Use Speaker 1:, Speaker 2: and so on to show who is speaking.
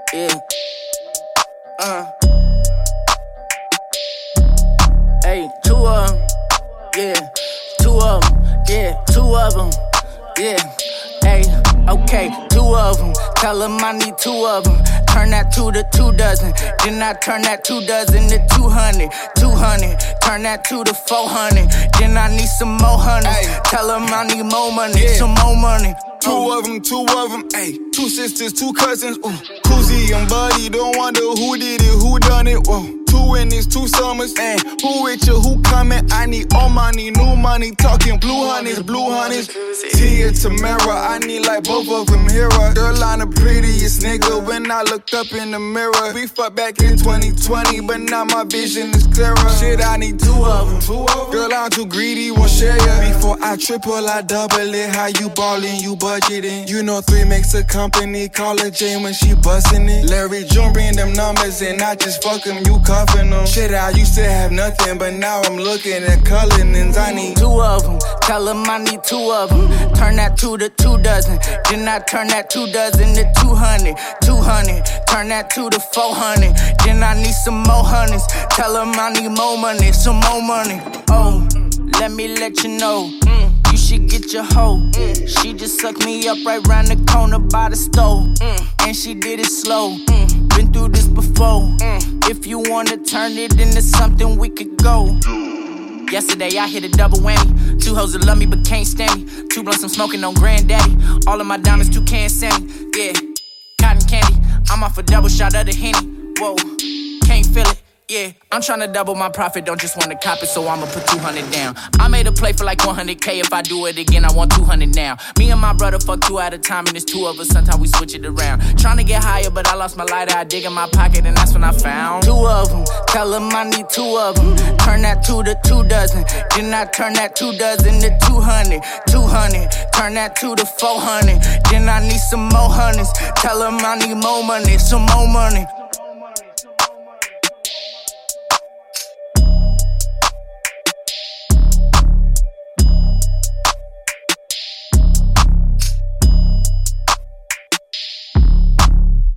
Speaker 1: Yeah. Hey, two of them. Yeah. Two of them. Yeah. Two of them. Yeah. Hey, okay, two of them. Tell them I need two of them. Turn that 2 to 2 dozen. Then I turn that 2 dozen to 200. 200. Turn that 2 to 400. Then I need some more hundreds. Tell them I need more money. Some more money.
Speaker 2: Two of them, ayy. 2 sisters, 2 cousins, ooh. Koozie and Buddy, don't wonder who did it, who done it, whoa. 2 in this, 2 summers, ayy. Who with you, who coming? I need old money, new money, talking blue honeys, blue honeys. Tia Tamara, I need like both of them here. Girl, I'm the prettiest nigga when I looked up in the mirror. We fucked back in 2020, but now my vision is clearer. Shit, I need 2 of them. Girl, I'm too greedy, won't share ya. Before I triple, I double it. How you ballin', you budgeting. You know 3 makes a company, call her Jane when she bustin' it. Larry June bring them numbers and I just fuck them, you cuffin' them. Shit, I used to have nothing, but now I'm looking at Cullinans. I need
Speaker 1: 2 of them. Tell them I need 2 of them. Turn that 2 to 2 dozen. Then I turn that 2 dozen to 200. 200. Turn that 2 to 400. Then I need some more hundreds. Tell them I need more money, some more money. Oh, let me let you know. You should get your hoe. She just sucked me up right round the corner by the stove. And she did it slow. Been through this before. If you wanna turn it into something, we could go. Yesterday I hit a double whammy. 2 hoes that love me but can't stand me. 2 blunts I'm smoking on granddaddy. All of my diamonds 2 cans send me. Yeah, cotton candy. I'm off a double shot of the Henny. Whoa, can't feel it. Yeah, I'm tryna double my profit, don't just wanna cop it, so I'ma put 200 down. I made a play for like 100K, if I do it again, I want 200 now. Me and my brother fuck 2 at a time, and it's 2 of us, sometimes we switch it around. Tryna get higher, but I lost my lighter, I dig in my pocket, and that's when I found 2 of them. Tell them I need 2 of them. Turn that 2 to 2 dozen. Then I turn that 2 dozen to 200. 200. Turn that 2 to 400. Then I need some more hundreds. Tell them I need more money, some more money.